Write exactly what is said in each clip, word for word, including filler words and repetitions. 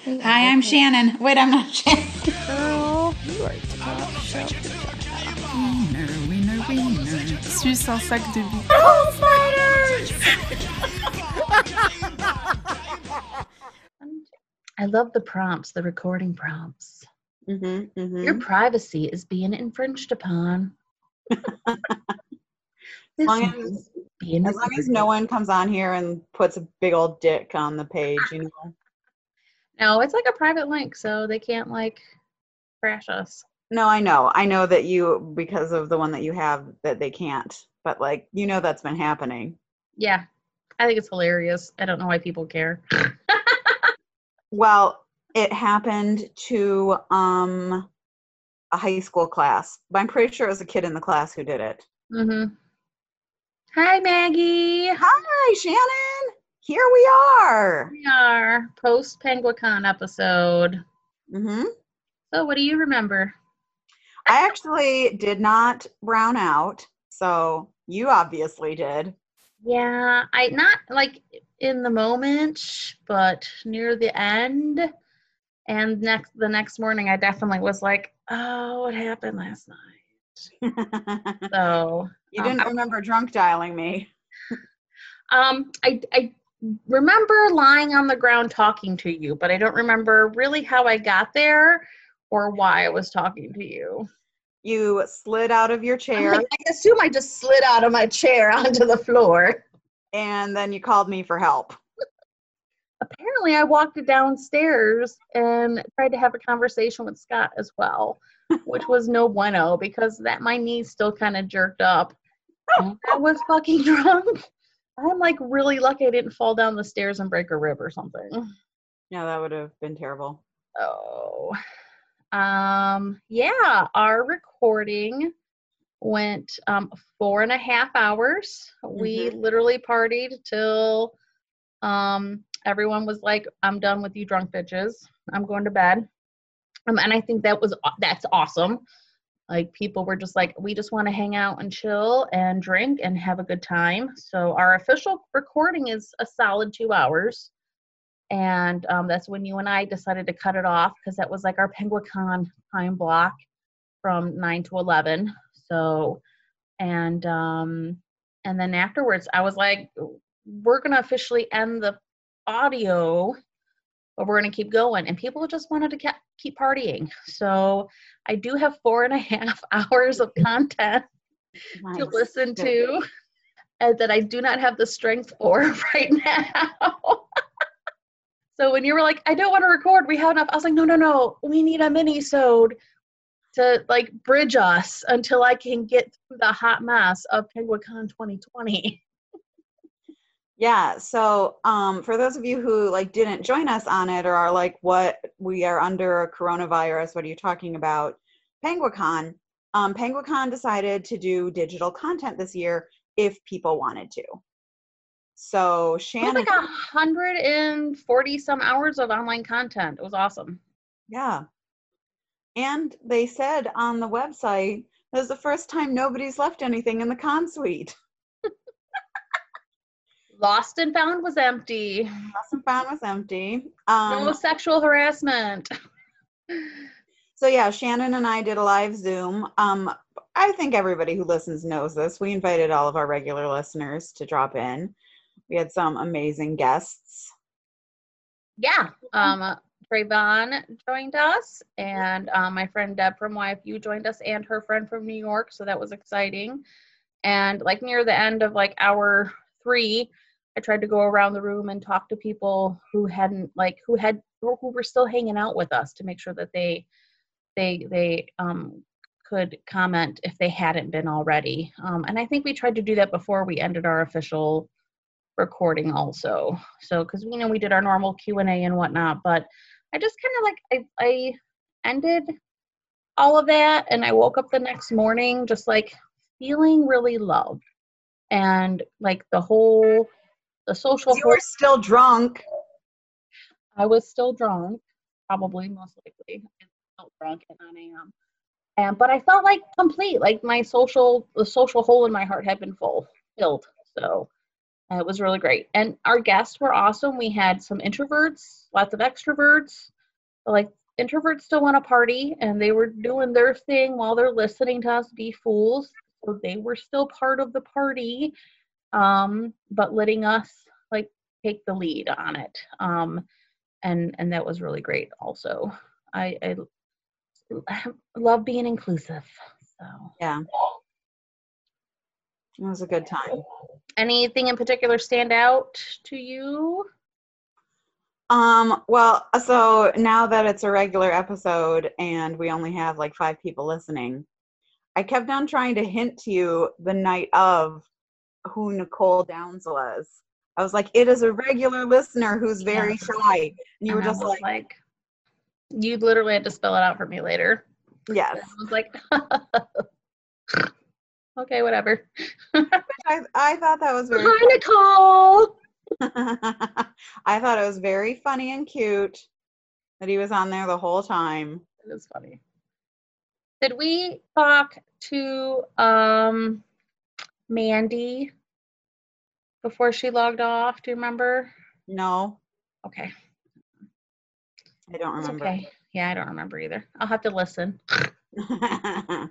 Hi, I'm Shannon. Wait, I'm not Shannon. Girl, you are top shelf. Winner, winner, winner. Suis un sac de billes. Oh, spiders! I love the prompts, the recording prompts. Mm-hmm, mm-hmm. Your privacy is being infringed upon. As long as, being as long as no one comes on here and puts a big old dick on the page, you know. No, it's like a private link, so they can't like crash us. No, I know. I know that you, because of the one that you have, that they can't. But like, you know, that's been happening. Yeah, I think it's hilarious. I don't know why people care. Well, it happened to um a high school class, but I'm pretty sure it was a kid in the class who did it. Mm-hmm. Hi, Maggie. Hi, Shannon. Here we are. We are post Penguicon episode. Mm-hmm. So, what do you remember? I actually did not brown out, so you obviously did. Yeah, I not like in the moment, but near the end. And next the next morning, I definitely was like, "Oh, what happened last night?" So you um, didn't I, remember drunk dialing me. um, I I remember lying on the ground talking to you, but I don't remember really how I got there or why I was talking to you. You slid out of your chair. Like, I assume I just slid out of my chair onto the floor. And then you called me for help. Apparently, I walked downstairs and tried to have a conversation with Scott as well, which was no bueno because that my knees still kind of jerked up. And I was fucking drunk. I'm like really lucky I didn't fall down the stairs and break a rib or something. Yeah, that would have been terrible. Oh. Um, yeah, our recording went um, four and a half hours. We Mhm. literally partied till um, everyone was like, I'm done with you drunk bitches. I'm going to bed. Um, and I think that was, that's awesome. Like people were just like, we just want to hang out and chill and drink and have a good time. So our official recording is a solid two hours. And um, that's when you and I decided to cut it off because that was like our Penguicon time block from nine to eleven. So, and um, and then afterwards, I was like, we're gonna officially end the audio, but we're gonna keep going. And people just wanted to ke- keep partying. So I do have four and a half hours of content Nice. to listen to, and that I do not have the strength for right now. So when you were like, I don't want to record, we have enough. I was like, no, no, no, we need a mini-sode to like bridge us until I can get through the hot mess of Penguicon twenty twenty. Yeah, so um, for those of you who like didn't join us on it or are like, what, we are under a coronavirus, what are you talking about? Penguicon, um, Penguicon decided to do digital content this year if people wanted to. So It was Shannon, like one hundred forty some hours of online content. It was awesome. yeah, and they said on the website, this is the first time nobody's left anything in the con suite. Lost and Found was empty. Lost and Found was empty. Um, No sexual harassment. So yeah, Shannon and I did a live Zoom. Um, I think everybody who listens knows this. We invited all of our regular listeners to drop in. We had some amazing guests. Yeah. Um, uh, Trayvon joined us, and um, my friend Deb from Y F U joined us, and her friend from New York. So that was exciting. And like near the end of like hour three, I tried to go around the room and talk to people who hadn't like who had who were still hanging out with us to make sure that they they they um could comment if they hadn't been already. Um, and I think we tried to do that before we ended our official recording also. So because we know we did our normal Q and A and whatnot, but I just kind of like I I ended all of that and I woke up the next morning just like feeling really loved and like the whole the social You whole were still drunk. I was still drunk, probably most likely. I felt drunk at nine a.m. And but I felt like complete, like my social the social hole in my heart had been full filled. So Uh, It was really great. And our guests were awesome. We had some introverts, lots of extroverts. Like introverts still want to party and they were doing their thing while they're listening to us be fools. So they were still part of the party, um, but letting us like take the lead on it. Um, and and that was really great also. I, I love being inclusive. So Yeah. It was a good time. anything in particular stand out to you? Um, well, so now that it's a regular episode and we only have like five people listening, I kept on trying to hint to you the night of who Nicole Downs was. I was like, it is a regular listener who's very Yeah. shy. And you And were I just was like, like, you literally had to spell it out for me later. yes. I was like, okay, whatever. I, I thought that was very Hi, Nicole. I thought it was very funny and cute that he was on there the whole time. It is funny. Did we talk to um Mandy before she logged off? Do you remember? No, Okay. I don't It's remember. okay. Yeah, I don't remember either. I'll have to listen. I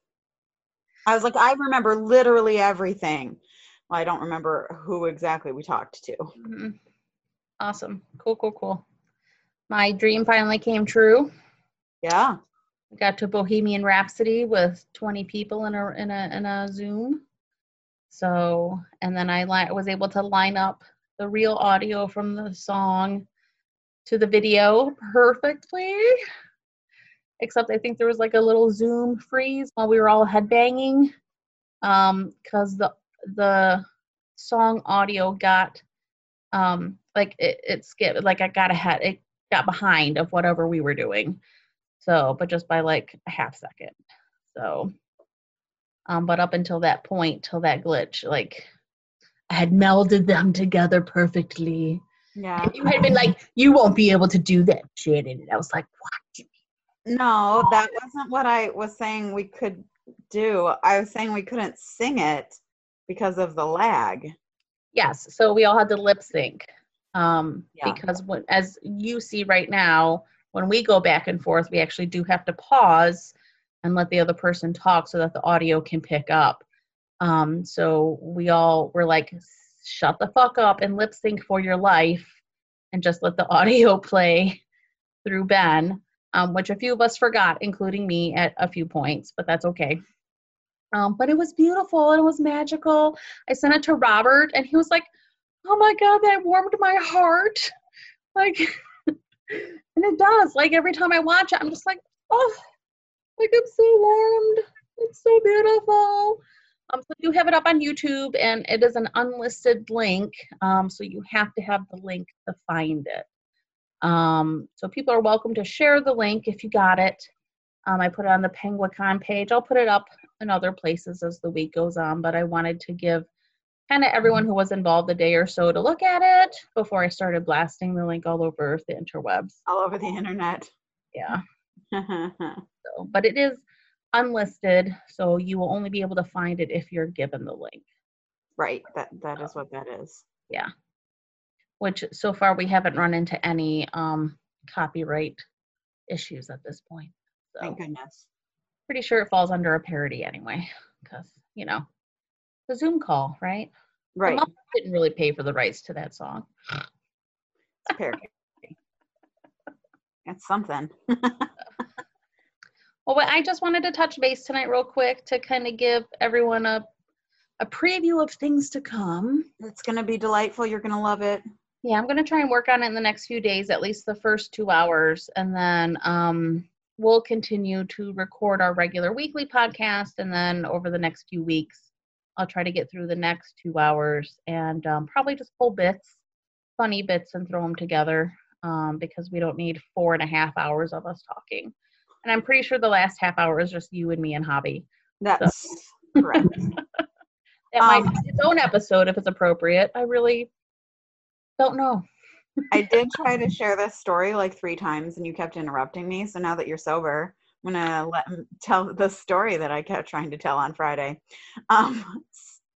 was like, I remember literally everything. Well, I don't remember who exactly we talked to. Mm-hmm. Awesome. Cool, cool, cool. My dream finally came true. Yeah. I got to Bohemian Rhapsody with twenty people in a in a in a Zoom. So, and then I li- was able to line up the real audio from the song to the video perfectly. Except I think there was like a little Zoom freeze while we were all headbanging, um, because the the song audio got um like it, it skipped, like I got ahead, it got behind of whatever we were doing. So, but just by like a half second. So, um, but up until that point, till that glitch, like I had melded them together perfectly. Yeah. And you had been like, you won't be able to do that, Shannon. And I was like, what? No, that wasn't what I was saying we could do. I was saying we couldn't sing it because of the lag. Yes. So we all had to lip sync. Um, Yeah. because when, as you see right now, when we go back and forth, we actually do have to pause and let the other person talk so that the audio can pick up. Um, so we all were like, shut the fuck up and lip sync for your life and just let the audio play through Ben, um, which a few of us forgot, including me at a few points, but that's okay. Um, but it was beautiful and it was magical. I sent it to Robert and he was like, oh my God, that warmed my heart. Like, and it does. Like every time I watch it, I'm just like, oh, like I'm so warmed. It's so beautiful. Um, so you have it up on YouTube and it is an unlisted link. Um, so you have to have the link to find it. Um, so people are welcome to share the link if you got it. Um, I put it on the Penguicon page. I'll put it up in other places as the week goes on, but I wanted to give kind of everyone who was involved a day or so to look at it before I started blasting the link all over the interwebs. All over the internet. Yeah. So, but it is unlisted, so you will only be able to find it if you're given the link. Right. That that is what that is. Yeah. Which so far we haven't run into any um, copyright issues at this point. So Thank goodness. pretty sure it falls under a parody anyway, because you know the Zoom call, right? Right. The mom didn't really pay for the rights to that song. It's parody. It's something. Well, I just wanted to touch base tonight real quick to kind of give everyone a a preview of things to come. It's going to be delightful. You're going to love it. Yeah, I'm going to try and work on it in the next few days, at least the first two hours. And then um, we'll continue to record our regular weekly podcast. And then over the next few weeks, I'll try to get through the next two hours and um, probably just pull bits, funny bits, and throw them together um, because we don't need four and a half hours of us talking. And I'm pretty sure the last half hour is just you and me and Hobby. That's so. Correct. That might Um, be its own episode if it's appropriate. I really don't know. I did try to share this story like three times and you kept interrupting me. So now that you're sober, I'm going to let him tell the story that I kept trying to tell on Friday. Um,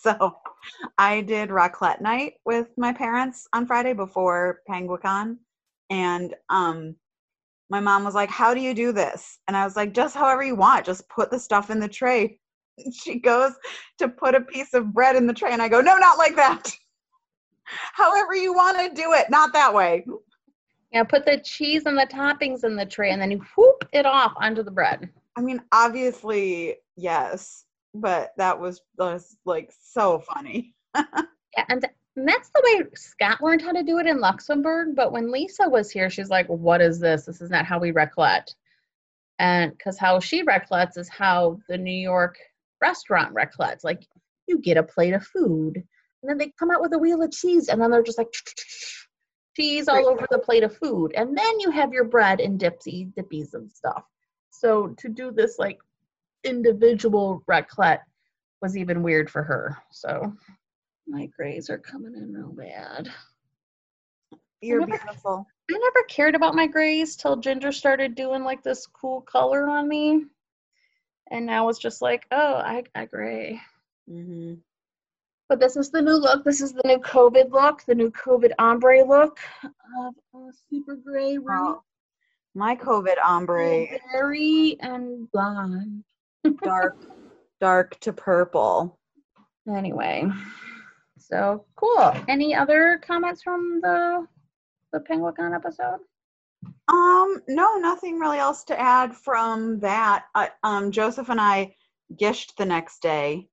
So I did raclette night with my parents on Friday before Penguicon. And um, my mom was like, how do you do this? And I was like, just however you want. Just put the stuff in the tray. She goes to put a piece of bread in the tray. And I go, no, not like that. However you want to do it. Not that way. Yeah, put the cheese and the toppings in the tray and then you whoop it off onto the bread. I mean, obviously, yes. But that was, was like so funny. Yeah, and, th- and that's the way Scott learned how to do it in Luxembourg. But when Lisa was here, she's like, what is this? This is not how we raclette. And because how she raclettes is how the New York restaurant raclettes. Like, you get a plate of food, and then they come out with a wheel of cheese, and then they're just like, cheese all over the plate of food. And then you have your bread and dipsy dippies and stuff. So to do this, like, individual raclette was even weird for her. So my grays are coming in real bad. You're I never, beautiful. I never cared about my grays till Ginger started doing like this cool color on me. And now it's just like, oh, I got gray. Mm-hmm. But this is the new look. This is the new COVID look, the new COVID ombre look of a super gray root. Oh, my COVID ombre. Berry and blonde. Dark, dark to purple. Anyway, so cool. Any other comments from the the Penguicon episode? Um, no, nothing really else to add from that. I, um, Joseph and I gished the next day,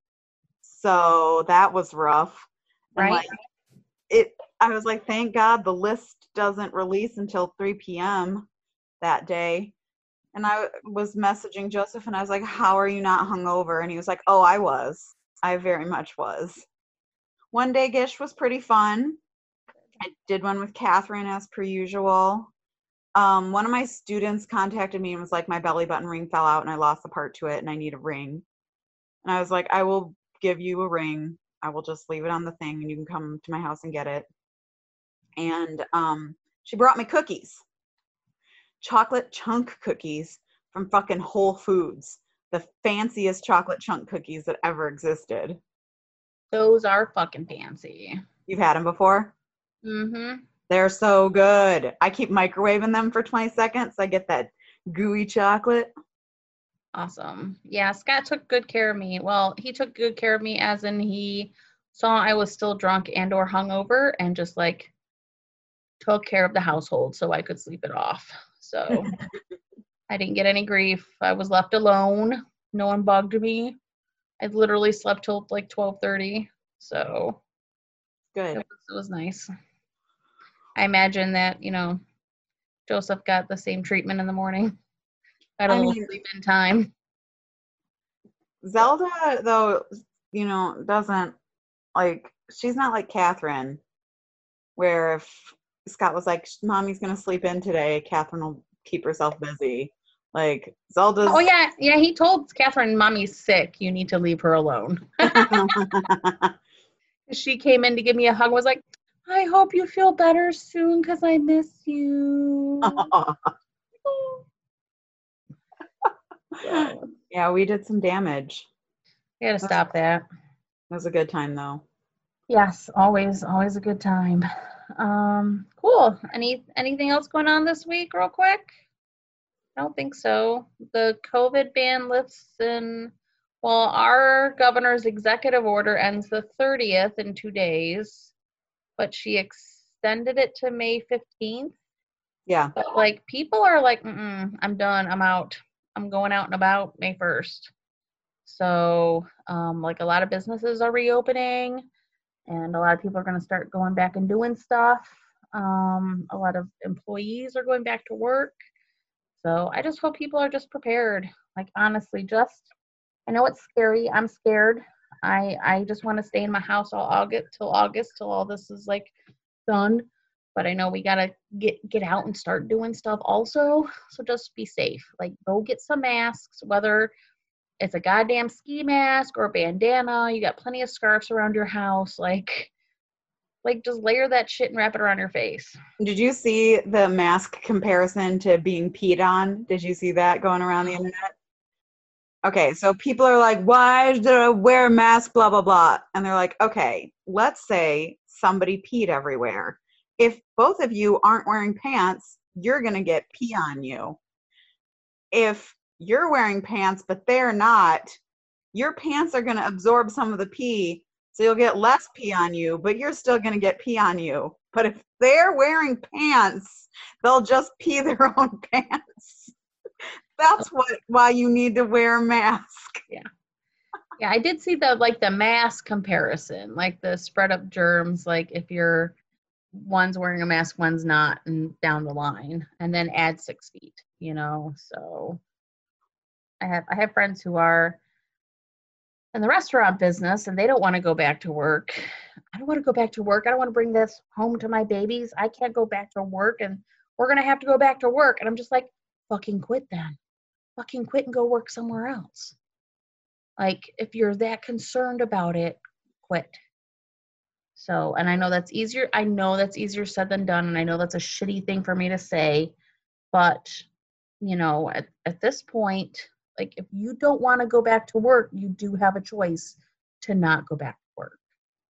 so that was rough. And Right. like, it, I was like, thank God the list doesn't release until three p.m. that day. And I was messaging Joseph and I was like, how are you not hungover? And he was like, oh, I was. I very much was. One day Gish was pretty fun. I did one with Catherine as per usual. Um, one of my students contacted me and was like, my belly button ring fell out and I lost the part to it and I need a ring. And I was like, I will give you a ring. I will just leave it on the thing and you can come to my house and get it. And um, she brought me cookies. Chocolate chunk cookies from fucking Whole Foods. The fanciest chocolate chunk cookies that ever existed. Those are fucking fancy. You've had them before? Mm-hmm. They're so good. I keep microwaving them for twenty seconds. I get that gooey chocolate. Awesome. Yeah, Scott took good care of me. Well, he took good care of me as in he saw I was still drunk and or hungover and just like took care of the household so I could sleep it off. So I didn't get any grief. I was left alone. No one bugged me. I literally slept till like twelve thirty. So Good. It was, it was nice. I imagine that, you know, Joseph got the same treatment in the morning. Got a I little mean, sleep in time. Zelda, though, you know, doesn't, like, she's not like Catherine, where if Scott was like, mommy's going to sleep in today, Catherine will keep herself busy. Like, Zelda's... Oh, yeah. Yeah, he told Catherine, mommy's sick. You need to leave her alone. She came in to give me a hug and was like, I hope you feel better soon because I miss you. So, yeah, we did some damage. you gotta stop that. It was a good time, though. Yes, always, always a good time. Um, cool. Any anything else going on this week, real quick? I don't think so. The COVID ban lifts in, well, our governor's executive order ends the thirtieth in two days, but she extended it to May fifteenth. Yeah. But like people are like, mm-mm, I'm done. I'm out. I'm going out and about May first. So um, like a lot of businesses are reopening and a lot of people are going to start going back and doing stuff. Um, a lot of employees are going back to work. So I just hope people are just prepared. Like honestly, just, I know it's scary. I'm scared. I I just want to stay in my house all August till August till all this is like done. But I know we gotta get get out and start doing stuff also. So just be safe. Like go get some masks, whether it's a goddamn ski mask or a bandana. You got plenty of scarves around your house. Like, like just layer that shit and wrap it around your face. Did you see the mask comparison to being peed on? Did you see that going around the internet? Okay, so people are like, why did I wear a mask, blah, blah, blah. And they're like, okay, let's say somebody peed everywhere. If both of you aren't wearing pants, you're going to get pee on you. If you're wearing pants, but they're not, your pants are going to absorb some of the pee. So you'll get less pee on you, but you're still going to get pee on you. But if they're wearing pants, they'll just pee their own pants. That's what why you need to wear a mask. Yeah. Yeah, I did see the like the mask comparison, like the spread up germs, like if you're one's wearing a mask, one's not, and down the line, and then add six feet, you know. So I have I have friends who are in the restaurant business and they don't want to go back to work. I don't want to go back to work. I don't want to bring this home to my babies. I can't go back to work and we're gonna have to go back to work. And I'm just like, fucking quit then. Fucking quit and go work somewhere else. Like, if you're that concerned about it, quit. So, and I know that's easier. I know that's easier said than done. And I know that's a shitty thing for me to say. But, you know, at, at this point, like, if you don't want to go back to work, you do have a choice to not go back to work.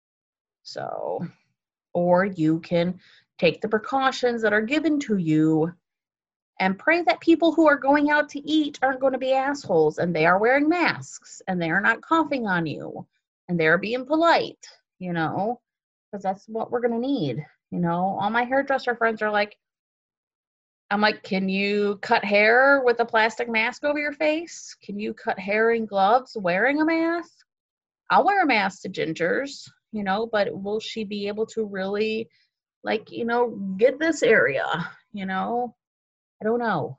So, or you can take the precautions that are given to you and pray that people who are going out to eat aren't going to be assholes and they are wearing masks and they are not coughing on you and they're being polite, you know, because that's what we're going to need. You know, all my hairdresser friends are like, I'm like, can you cut hair with a plastic mask over your face? Can you cut hair in gloves wearing a mask? I'll wear a mask to Ginger's, you know, but will she be able to really, like, you know, get this area, you know? I don't know.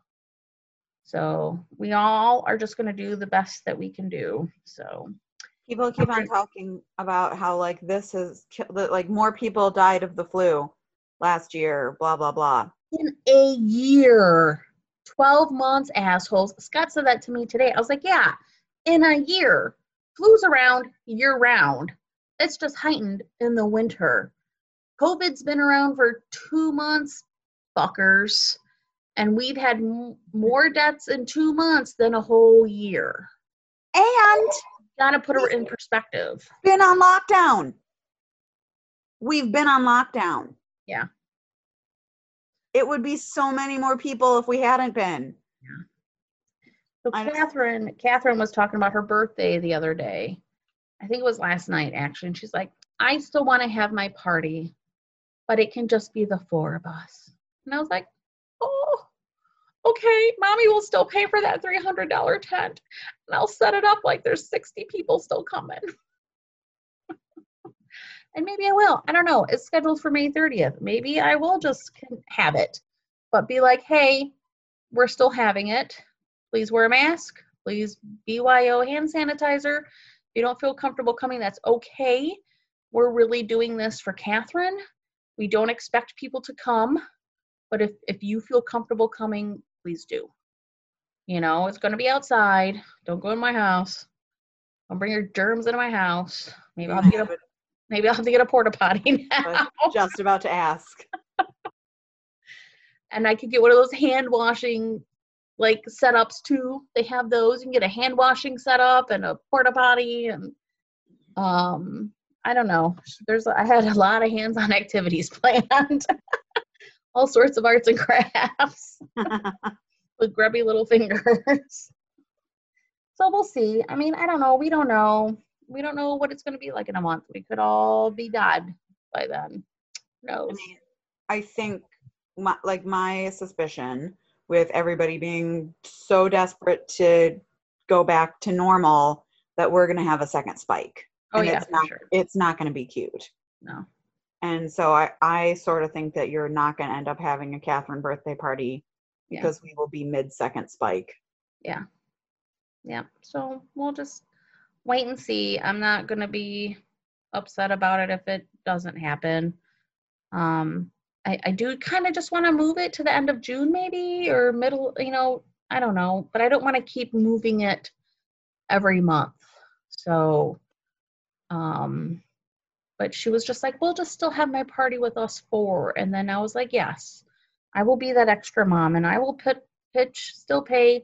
So we all are just going to do the best that we can do. So people keep on talking about how like this is like more people died of the flu last year, blah, blah, blah. In a year, twelve months, assholes. Scott said that to me today. I was like, yeah, in a year. Flu's around year round. It's just heightened in the winter. COVID's been around for two months, fuckers. And we've had m- more deaths in two months than a whole year. And gotta put it in perspective. Been on lockdown. We've been on lockdown. Yeah. It would be so many more people if we hadn't been. Yeah. So Catherine, Catherine was talking about her birthday the other day. I think it was last night, actually. And she's like, I still want to have my party, but it can just be the four of us. And I was like, oh, okay, mommy will still pay for that three hundred dollars tent. And I'll set it up like there's sixty people still coming. And maybe I will. I don't know. It's scheduled for May thirtieth. Maybe I will just have it. But be like, hey, we're still having it. Please wear a mask. Please B Y O hand sanitizer. If you don't feel comfortable coming, that's okay. We're really doing this for Catherine. We don't expect people to come. But if, if you feel comfortable coming, please do. You know, it's going to be outside. Don't go in my house. Don't bring your germs into my house. Maybe I'll have to get a, maybe I'll have to get a porta potty now. I was just about to ask. And I could get one of those hand washing like setups too. They have those. You can get a hand washing setup and a porta potty and um I don't know. There's I had a lot of hands-on activities planned. All sorts of arts and crafts with grubby little fingers. So we'll see. I mean, I don't know. We don't know. We don't know what it's going to be like in a month. We could all be dead by then. Who knows? I mean, I think, my, like, my suspicion with everybody being so desperate to go back to normal that we're going to have a second spike. Oh, and yeah, it's not, sure. It's not going to be cute. No. And so I, I sort of think that you're not going to end up having a Catherine birthday party because yeah. we will be mid-second spike. Yeah. Yeah. So we'll just wait and see. I'm not going to be upset about it if it doesn't happen. Um, I, I do kind of just want to move it to the end of June maybe or middle, you know, I don't know. But I don't want to keep moving it every month. So, um... But she was just like, we'll just still have my party with us four. And then I was like, yes, I will be that extra mom and I will put, pitch, still pay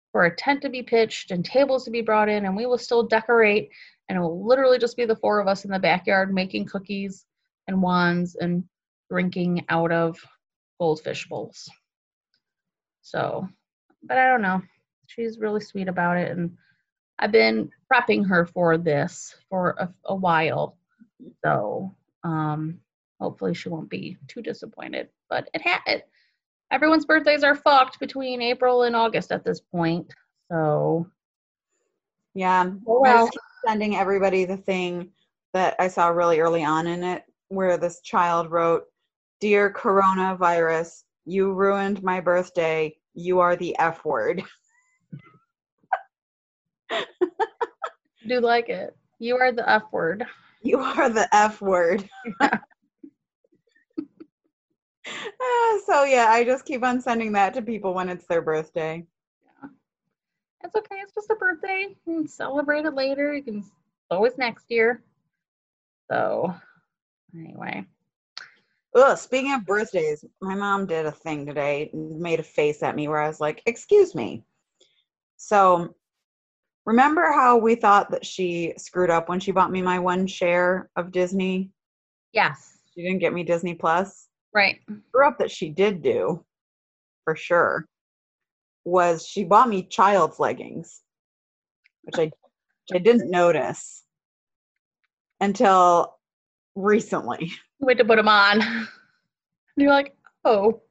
for a tent to be pitched and tables to be brought in, and we will still decorate, and it will literally just be the four of us in the backyard making cookies and wands and drinking out of goldfish bowls. So, but I don't know. She's really sweet about it, and I've been prepping her for this for a, a while. So, um, hopefully she won't be too disappointed. But it had it. Everyone's birthdays are fucked between April and August at this point. So, yeah. oh I well. just keep sending everybody the thing that I saw really early on in it, where this child wrote, "Dear coronavirus, you ruined my birthday. You are the F word." Do like it. You are the F word. You are the F word. Yeah. uh, so yeah, I just keep on sending that to people when it's their birthday. Yeah. It's okay. It's just a birthday. You can celebrate it later. You can always next year. So anyway. Ugh, speaking of birthdays, my mom did a thing today, made a face at me where I was like, "Excuse me." So remember how we thought that she screwed up when she bought me my one share of Disney? Yes. She didn't get me Disney Plus. Right. Screw up that she did do, for sure, was she bought me child's leggings, which I, which I didn't notice until recently. You wait to put them on. And you're like, oh.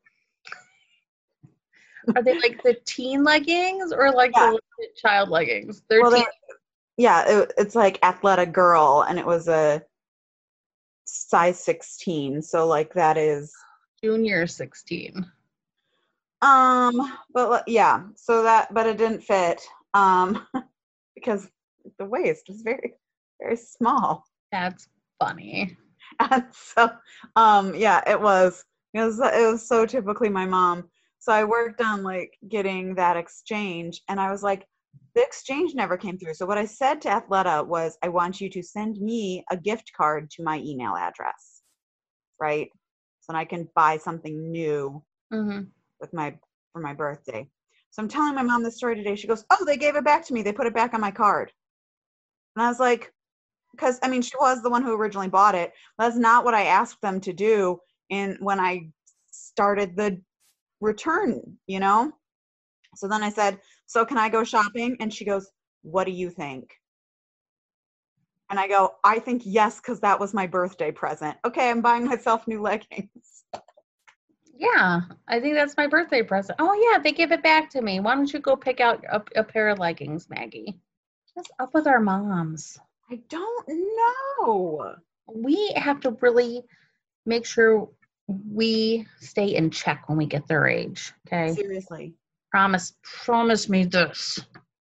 Are they like the teen leggings or like Yeah. the legit child leggings? They're Well, teen. they're- yeah, it, it's like Athleta Girl, and it was a size sixteen, so like that is Junior sixteen. um but li- yeah, so that, but it didn't fit um because the waist was very very small. That's funny. And so um yeah, it was it was it was so typically my mom. So I worked on like getting that exchange, and I was like, the exchange never came through. So what I said to Athleta was, I want you to send me a gift card to my email address, right? So I can buy something new Mm-hmm. with my for my birthday. So I'm telling my mom this story today. She goes, "Oh, they gave it back to me. They put it back on my card." And I was like, because I mean, she was the one who originally bought it. That's not what I asked them to do. And when I started the return, you know? So then I said, "So can I go shopping?" And she goes, "What do you think?" And I go, "I think yes, because that was my birthday present." Okay, I'm buying myself new leggings. Yeah, I think that's my birthday present. Oh yeah, they give it back to me. Why don't you go pick out a, a pair of leggings, Maggie? What's up with our moms? I don't know. We have to really make sure we stay in check when we get their age. Okay. Seriously. Promise, promise me this.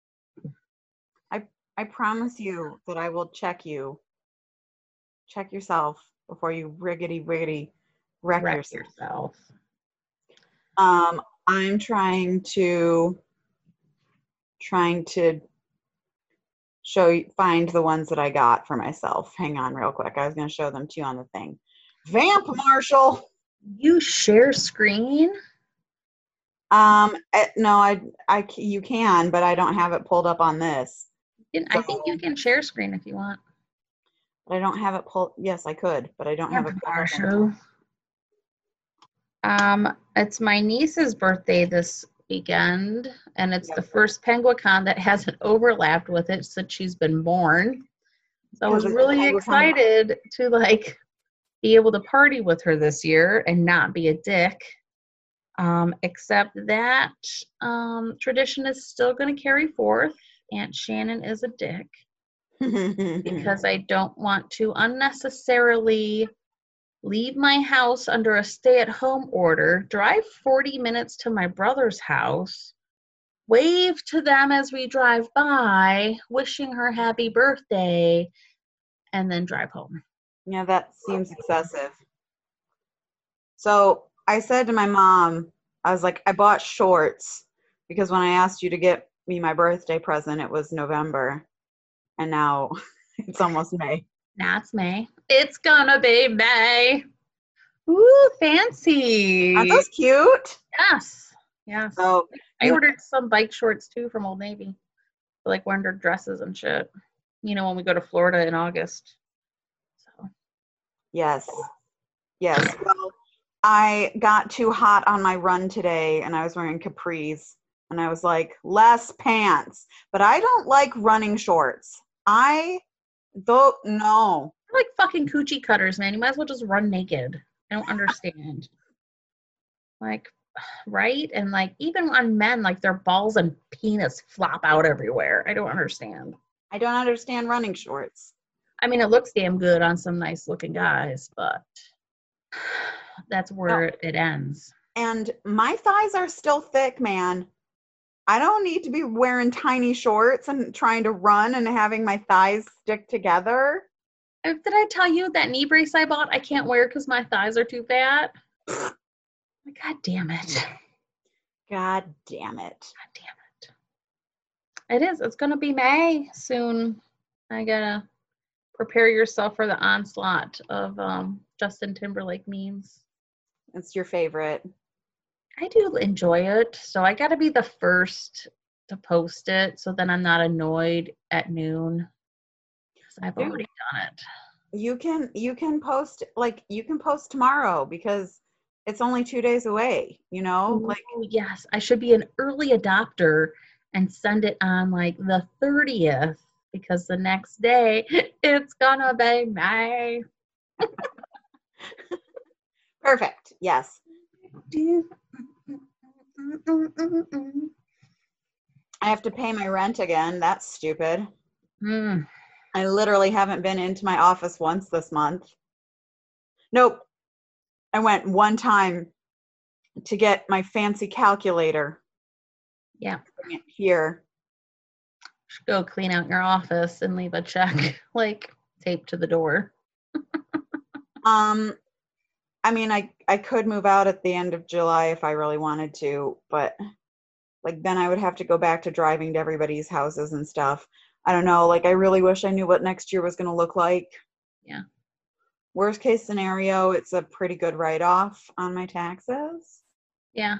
I promise you that I will check you. Check yourself before you riggedy riggedy wreck, Wreck yourself. yourself. Um, I'm trying to trying to show you, find the ones that I got for myself. Hang on real quick. I was going to show them to you on the thing. Vamp Marshall. You share screen? Um, I, no, I, I, c- you can, but I don't have it pulled up on this. You can- I think you can share screen if you want. But I don't have it pulled. Yes, I could, but I don't have it pulled up. on- Marshall. Um, it's my niece's birthday this weekend, and it's the first Penguicon that hasn't overlapped with it since she's been born. So I was Because it's really Penguicon. excited to like be able to party with her this year and not be a dick. Um, except that um, tradition is still going to carry forth. Aunt Shannon is a dick because I don't want to unnecessarily leave my house under a stay-at-home order, drive forty minutes to my brother's house, wave to them as we drive by, wishing her happy birthday, and then drive home. Yeah, that seems excessive. So I said to my mom, I was like, I bought shorts because when I asked you to get me my birthday present, it was November. And now it's almost May. Now it's May. It's gonna be May. Ooh, fancy. Aren't those cute? Yes. Yeah. So I ordered some bike shorts too from Old Navy. For, like winter dresses and shit. You know, when we go to Florida in August. So. Yes. Yes. Well, I got too hot on my run today and I was wearing capris and I was like, less pants. But I don't like running shorts. I don't know. They're like fucking coochie cutters, man. You might as well just run naked. I don't understand. Like, right? And like, even on men, like their balls and penis flop out everywhere. I don't understand. I don't understand running shorts. I mean, it looks damn good on some nice looking guys, but that's where no. it ends. And my thighs are still thick, man. I don't need to be wearing tiny shorts and trying to run and having my thighs stick together. Did I tell you that knee brace I bought I can't wear because my thighs are too fat? God damn it. God damn it. God damn it. It is. It's going to be May soon. I got to prepare yourself for the onslaught of um, Justin Timberlake memes. It's your favorite. I do enjoy it. So I got to be the first to post it so then I'm not annoyed at noon. Because I've already done it. You can, you can post, like, you can post tomorrow because it's only two days away, you know? Oh, like, yes, I should be an early adopter and send it on like the thirtieth because the next day it's gonna be May. Perfect. Yes. I have to pay my rent again. That's stupid. Mm. I literally haven't been into my office once this month. Nope. I went one time to get my fancy calculator. Yeah. Here. Should go clean out your office and leave a check like taped to the door. um, I mean, I, I could move out at the end of July if I really wanted to, but like then I would have to go back to driving to everybody's houses and stuff. I don't know. Like I really wish I knew what next year was going to look like. Yeah. Worst case scenario, it's a pretty good write-off on my taxes. Yeah.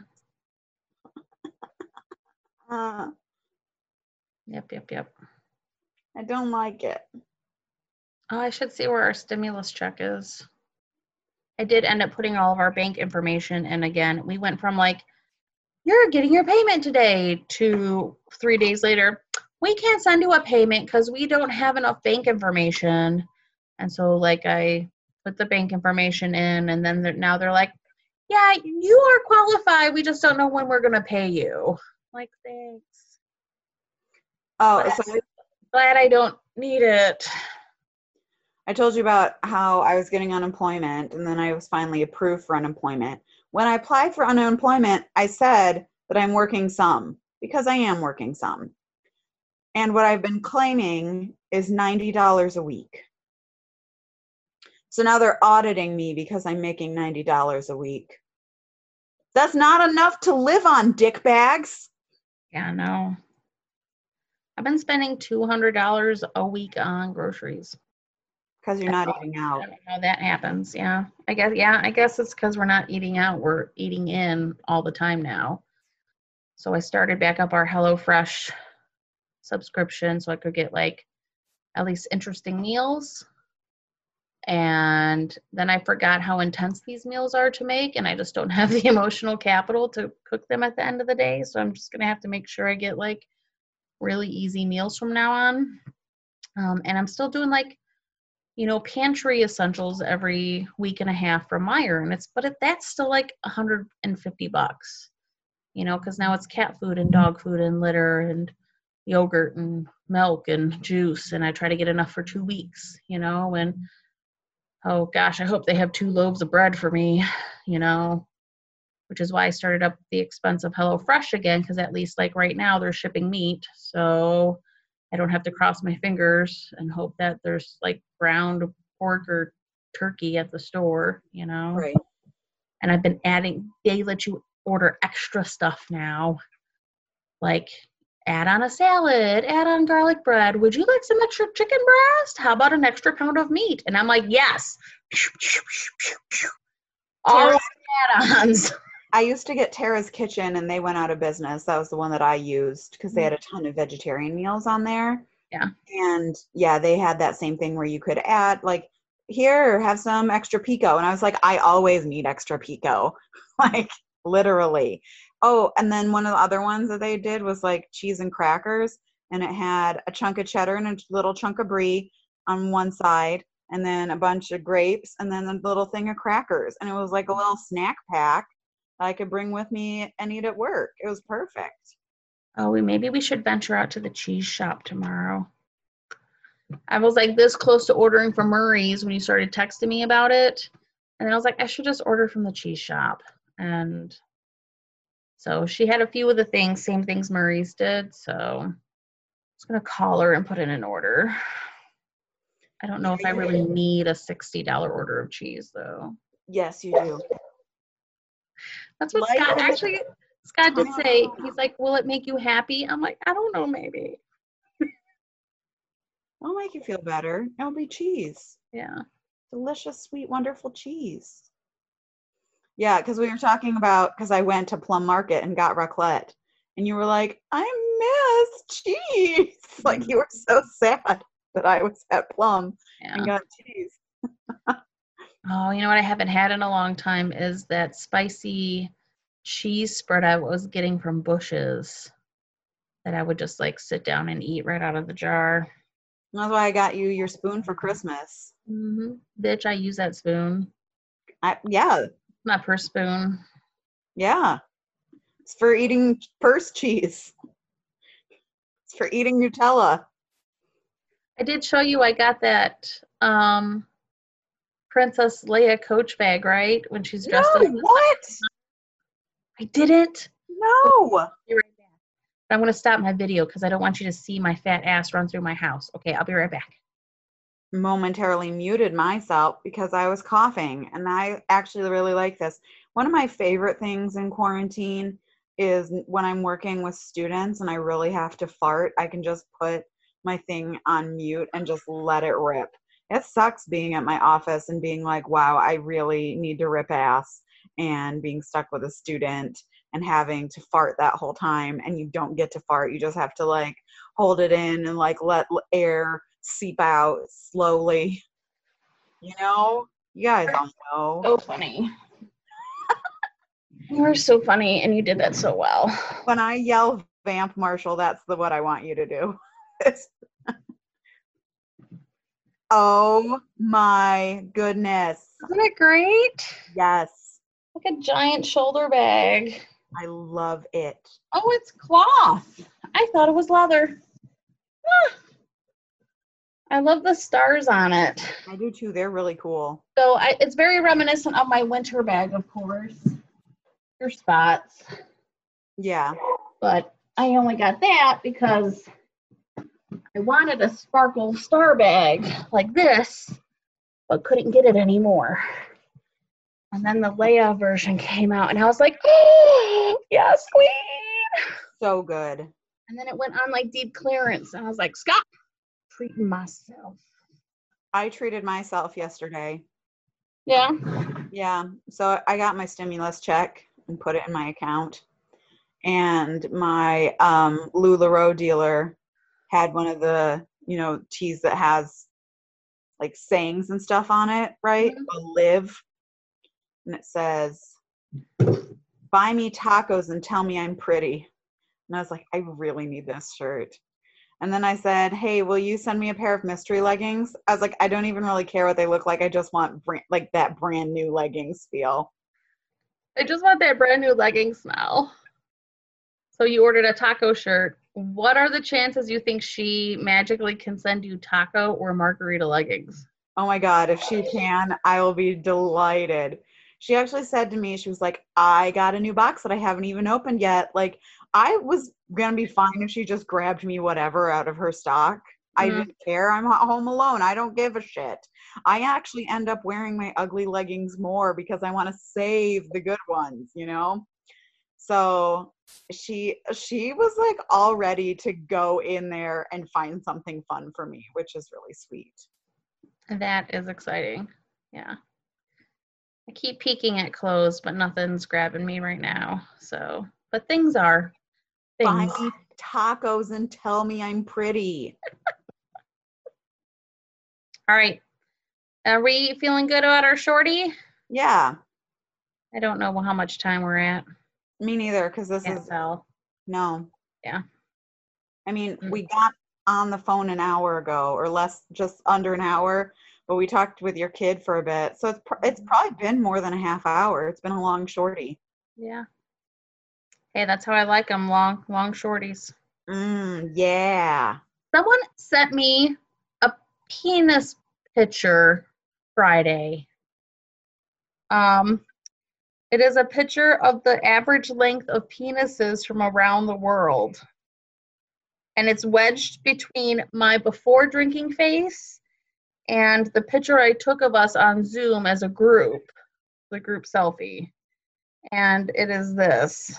uh, yep, yep, yep. I don't like it. Oh, I should see where our stimulus check is. I did end up putting all of our bank information in again. We went from like, you're getting your payment today to three days later, we can't send you a payment because we don't have enough bank information. And so like I put the bank information in and then they're, now they're like, yeah, you are qualified. We just don't know when we're going to pay you. Like, thanks. Oh, but so glad I don't need it. I told you about how I was getting unemployment and then I was finally approved for unemployment. When I applied for unemployment, I said that I'm working some because I am working some. And what I've been claiming is ninety dollars a week. So now they're auditing me because I'm making ninety dollars a week. That's not enough to live on, dick bags. Yeah, no. I've been spending two hundred dollars a week on groceries. Because you're not eating out. I don't know how that happens. Yeah. I guess, yeah, I guess it's because we're not eating out. We're eating in all the time now. So I started back up our HelloFresh subscription so I could get like at least interesting meals. And then I forgot how intense these meals are to make. And I just don't have the emotional capital to cook them at the end of the day. So I'm just going to have to make sure I get like really easy meals from now on. Um, and I'm still doing like, you know, pantry essentials every week and a half from Meijer, and it's, but it, that's still like one hundred fifty bucks, you know, because now it's cat food and dog food and litter and yogurt and milk and juice, and I try to get enough for two weeks, you know, and oh gosh, I hope they have two loaves of bread for me, you know, which is why I started up the expense of HelloFresh again, because at least like right now they're shipping meat, so I don't have to cross my fingers and hope that there's like ground pork or turkey at the store, you know? Right. And I've been adding, they let you order extra stuff now. Like add on a salad, add on garlic bread. Would you like some extra chicken breast? How about an extra pound of meat? And I'm like, yes. All add-ons. I used to get Tara's Kitchen, and they went out of business. That was the one that I used because they had a ton of vegetarian meals on there. Yeah. And yeah, they had that same thing where you could add, like, here, have some extra pico. And I was like, I always need extra pico. Like, literally. Oh, and then one of the other ones that they did was like cheese and crackers. And it had a chunk of cheddar and a little chunk of brie on one side, and then a bunch of grapes, and then a little thing of crackers. And it was like a little snack pack that I could bring with me and eat at work. It was perfect. Oh, we maybe we should venture out to the cheese shop tomorrow. I was like this close to ordering from Murray's when you started texting me about it. And then I was like, I should just order from the cheese shop. And so she had a few of the things, same things Murray's did. So I was going to call her and put in an order. I don't know if I really need a sixty dollars order of cheese, though. Yes, you do. That's what Life Scott in the- actually, Scott did say. He's like, will it make you happy? I'm like, I don't know, maybe. It'll make you feel better. It'll be cheese. Yeah. Delicious, sweet, wonderful cheese. Yeah, because we were talking about, because I went to Plum Market and got raclette. And you were like, I miss cheese. Like, you were so sad that I was at Plum Yeah. and got cheese. Oh, you know what I haven't had in a long time is that spicy cheese spread I was getting from Bush's that I would just like sit down and eat right out of the jar. That's why I got you your spoon for Christmas. Mm-hmm. Bitch, I use that spoon. I, yeah. My purse spoon. Yeah. It's for eating purse cheese. It's for eating Nutella. I did show you I got that um, Princess Leia Coach bag, right? When she's dressed No, as what? I didn't. No. Be right back. I'm going to stop my video because I don't want you to see my fat ass run through my house. Okay, I'll be right back. Momentarily muted myself because I was coughing, and I actually really like this. One of my favorite things in quarantine is when I'm working with students and I really have to fart, I can just put my thing on mute and just let it rip. It sucks being at my office and being like, wow, I really need to rip ass, and being stuck with a student and having to fart that whole time, and you don't get to fart. You just have to like hold it in and like let air seep out slowly. You know? You guys all know. So funny. You are so funny, and you did that so well. When I yell Vamp Marshall, that's the what I want you to do. Oh my goodness. Isn't it great? Yes. Like a giant shoulder bag. I love it. Oh, it's cloth. I thought it was leather. Ah. I love the stars on it. I do too. They're really cool. So I, it's very reminiscent of my winter bag, of course. Your spots. Yeah. But I only got that because I wanted a sparkle star bag like this, but couldn't get it anymore. And then the Leia version came out, and I was like, oh, yes, queen. So good. And then it went on like deep clearance, and I was like, Scott, treating myself. I treated myself yesterday. Yeah. Yeah. So I got my stimulus check and put it in my account. And my um, LuLaRoe dealer had one of the, you know, teas that has like sayings and stuff on it, right? Mm-hmm. Live. And it says, buy me tacos and tell me I'm pretty. And I was like, I really need this shirt. And then I said, hey, will you send me a pair of mystery leggings? I was like, I don't even really care what they look like. I just want brand, like that brand new leggings feel. I just want that brand new leggings smell. So you ordered a taco shirt. What are the chances you think she magically can send you taco or margarita leggings? Oh my God, if she can, I will be delighted. She actually said to me, she was like, I got a new box that I haven't even opened yet. Like, I was going to be fine if she just grabbed me whatever out of her stock. Mm-hmm. I didn't care. I'm home alone. I don't give a shit. I actually end up wearing my ugly leggings more because I want to save the good ones, you know? So she she was like all ready to go in there and find something fun for me, which is really sweet. That is exciting. Yeah. I keep peeking at clothes, but nothing's grabbing me right now. So, but things are. Buy Things. me tacos and tell me I'm pretty. All right. Are we feeling good about our shorty? Yeah, I don't know how much time we're at. me neither, because this Can't is, tell. no. Yeah. I mean, Mm. we got on the phone an hour ago, or less, just under an hour, but we talked with your kid for a bit. So it's, pr- it's probably been more than a half hour. It's been a long shorty. Yeah. Hey, that's how I like them, long, long shorties. Mm, yeah. Someone sent me a penis picture Friday. Um, it is a picture of the average length of penises from around the world. And it's wedged between my before drinking face and the picture I took of us on Zoom as a group, the group selfie. And it is this.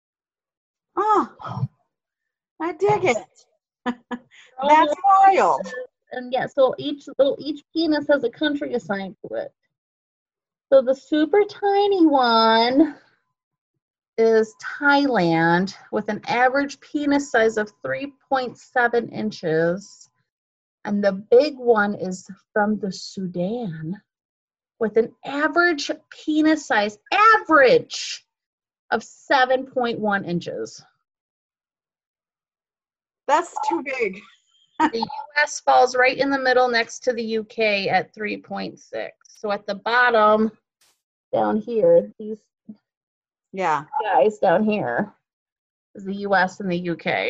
Oh, I dig it. That's wild. And yeah, so each little each penis has a country assigned to it. So the super tiny one is Thailand with an average penis size of three point seven inches. And the big one is from the Sudan with an average penis size, average, of seven point one inches. That's too big. The U S falls right in the middle next to the U K at three point six. So at the bottom, down here, these Yeah. guys down here is the U S and the U K.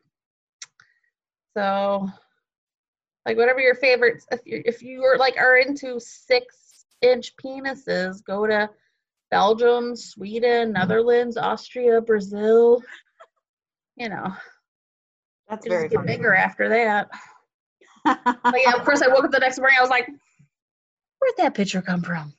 So, like, whatever your favorites, if you if you are like are into six inch penises, go to Belgium, Sweden, Netherlands, Austria, Brazil. You know, That's they very just get funny. bigger after that. But yeah, of course, I woke up the next morning. I was like, "Where'd that picture come from?"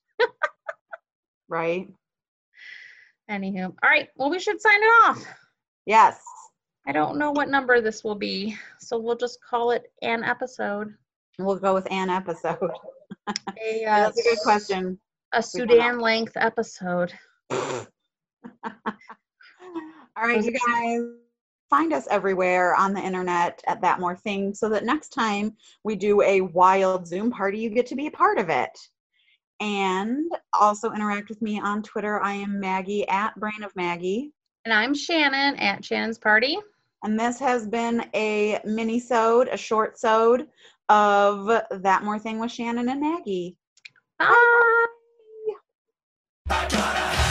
Right? Anywho, all right. Well, we should sign it off. Yes. I don't know what number this will be, so we'll just call it an episode. We'll go with an episode. A, uh, That's a good question. A Sudan length episode. All right, you guys, find us everywhere on the internet at That More Thing, so that next time we do a wild Zoom party, you get to be a part of it. And also interact with me on Twitter. I am Maggie at Brain of Maggie. And I'm Shannon at Shannon's Party. And this has been a mini-sode, a short-sode of That More Thing with Shannon and Maggie. Bye. Bye.